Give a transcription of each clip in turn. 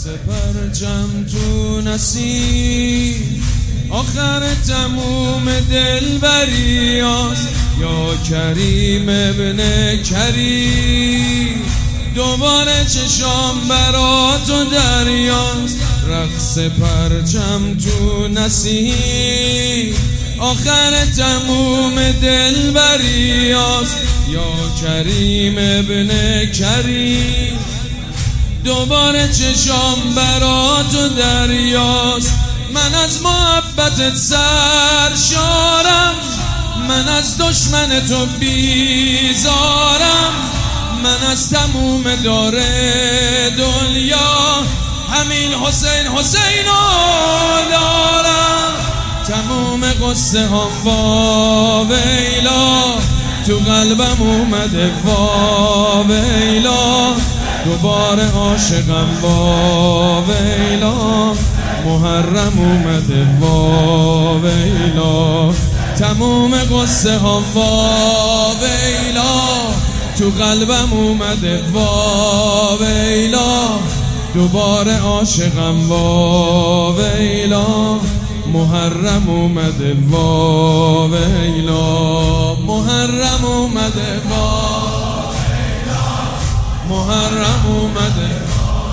پرچم تو نسیم آخر تموم دلبریاست یا کریم ابن کریم دوباره چشام برا تو دریاست رقص پرچم تو نسیم آخر تموم دلبریاست یا کریم ابن کریم دوباره چشام برا تو دریاست من از محبتت سرشارم من از دشمن تو بیزارم من از تموم دار دنیا همین حسین حسینو دارم تموم قصه هم وا ویلا تو قلبم اومده وا ویلا دوباره عاشقم وا ویلا محرم اومده وا ویلا تموم قصه ها وا ویلا تو قلبم اومده وا ویلا دوباره عاشقم وا ویلا محرم اومده وا ویلا محرم اومده وا ویلا محرم اومده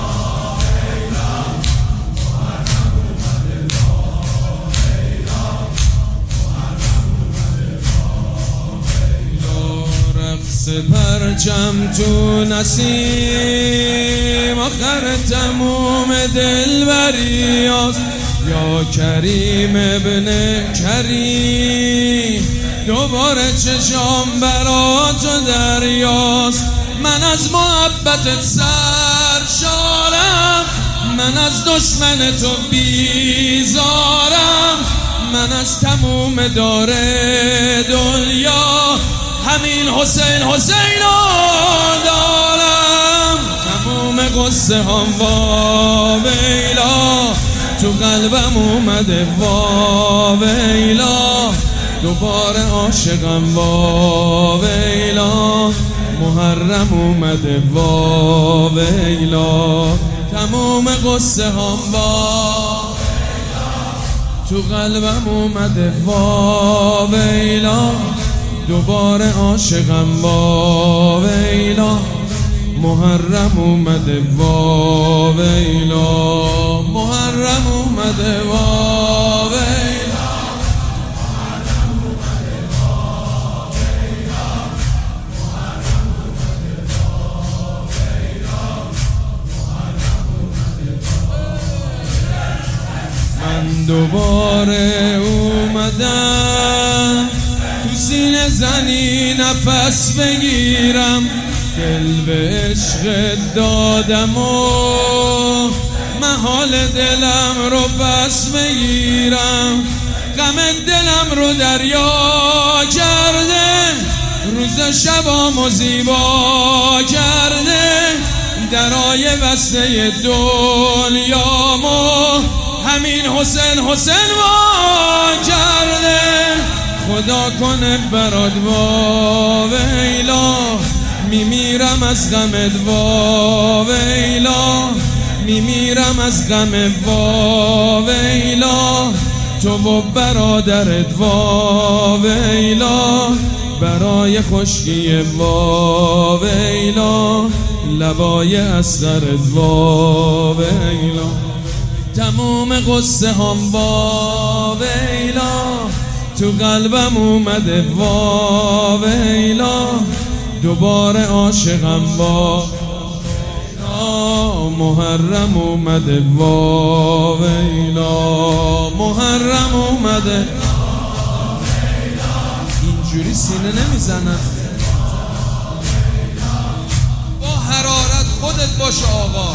پرچم تو نسیم آخر تموم دلبریاست یا کریم ابن کریم دوباره چشام برا تو دریاست من از محبتت سرشارم من از دشمن تو بیزارم من از تموم دار دنیا همین حسین حسینو دارم تموم قصه هم وا ویلا تو قلبم اومده وا ویلا دوباره عاشقم وا ویلا محرم اومده وا ویلا تموم قصه هم وا ویلا تو قلبم اومده وا ویلا دوباره عاشقم وا ویلا محرم اومده وا ویلا محرم اومده وا ویلا محرم اومده وا ویلا محرم اومده وا ویلا محرم اومده من دوباره اومدم تو سینه زنی نفس بگیرم دل به عشق دادم و محال دلم رو پس بگیرم غم دلم رو دریا کرده روز شبامو زیبا کرده درای بسته دنیامو همین حسین حسین وا کرده خدا کنه برات وا ویلا میمیرم از غمت وا ویلا میمیرم از غم وا ویلا تو و برادرت وا ویلا برای خشکی وا ویلا لبای اصغرت وا ویلا تموم قصه هم وا ویلا تو قلبم اومده وا ویلا دوباره عاشقم وا محرم اومده وا ویلا محرم اومده اینجوری سینه نمیزنن با حرارت خودت باش آقا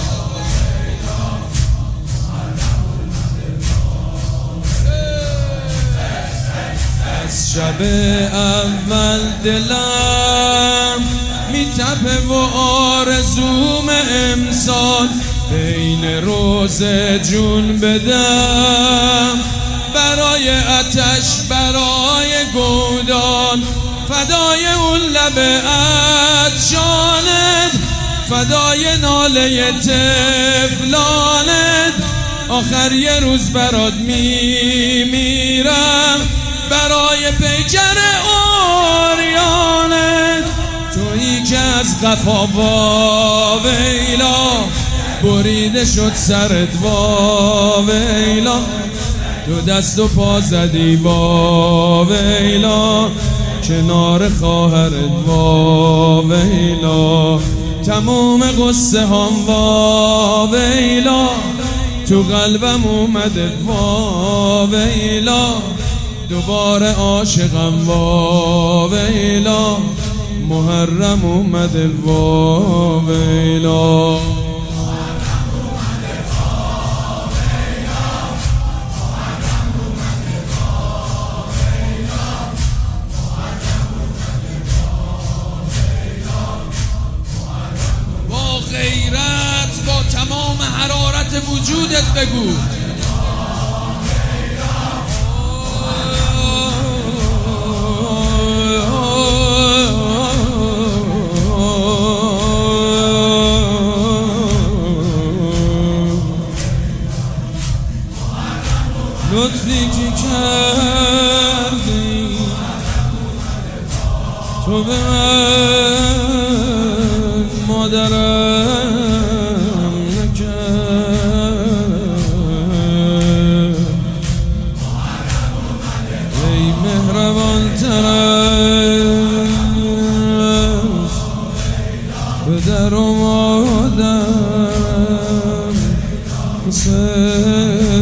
از شب اول دلم میتپه و آرزوم امسال بین روز جون بدم برای آتش برای گودان فدای اون لب عطشانت فدای ناله طفلانت، آخر یه روز برات میمیرم، برای پیکر اوریانت. تویی که از قفا با ویلا بریده شد سرت با ویلا، تو دست و پا زدی با ویلا، کنار خواهرت با ویلا. تموم قصه هم با ویلا، تو قلبم اومده با ویلا، دوباره عاشقم با ویلا، محرم اومده با ویلا. غیرت با تمام حرارت وجودت بگو لطفی که کردی تو به من مادرم نکرد، ای مهربان تر از پدر و مادرم حسین.